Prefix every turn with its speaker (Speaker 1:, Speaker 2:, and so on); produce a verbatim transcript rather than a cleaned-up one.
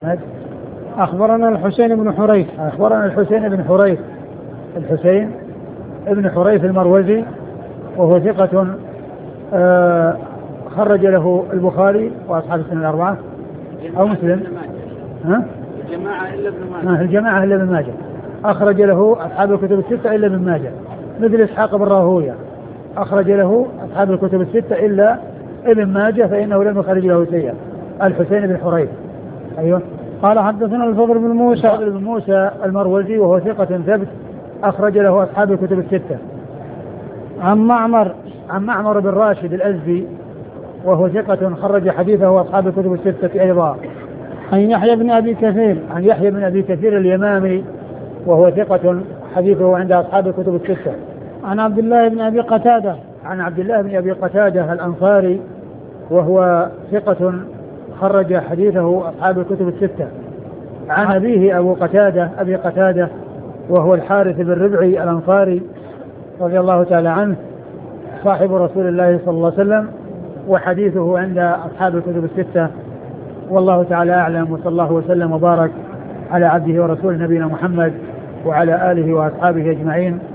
Speaker 1: أخبرنا الحسين بن حريث
Speaker 2: أخبرنا الحسين بن حريث الحسين ابن حريث المروزي وهو ثقة آه خرج له البخاري وأصحاب السنة الأربعة أو مسلم ها؟
Speaker 1: الجماعة إلا ابن ماجه.
Speaker 2: الجماعة إلا ابن ماجه أخرج له أصحاب الكتب الستة إلا ابن ماجه، مثل إسحاق بن راهويه أخرج له أصحاب الكتب الستة إلا ابن ماجه فإنه لم يخرج له شيئا. الحسين بن حريث. أيوه.
Speaker 1: قال حدثنا الفضل بن موسى
Speaker 2: الفضل بن موسى المروزي وهو ثقة ثبت أخرج له أصحاب الكتب الستة.
Speaker 1: عن معمر
Speaker 2: عن معمر بن راشد الأزدي وهو ثقة خرج حديثه أصحاب الكتب الستة أيضا.
Speaker 1: عن يحيى بن أبي كثير
Speaker 2: عن يحيى بن أبي كثير اليمامي وهو ثقة حديثه عند أصحاب الكتب الستة.
Speaker 1: عن عبد الله بن أبي قتادة
Speaker 2: عن عبد الله بن أبي قتادة الأنصاري وهو ثقة خرج حديثه أصحاب الكتب الستة. عن أبيه أبو قتادة أبي قتادة وهو الحارث بن ربعي الأنصاري رضي الله تعالى عنه صاحب رسول الله صلى الله عليه وسلم وحديثه عند أصحاب الكتب الستة. والله تعالى أعلم، وصلى الله وسلم وبارك على عبده ورسوله نبينا محمد وعلى آله وأصحابه أجمعين.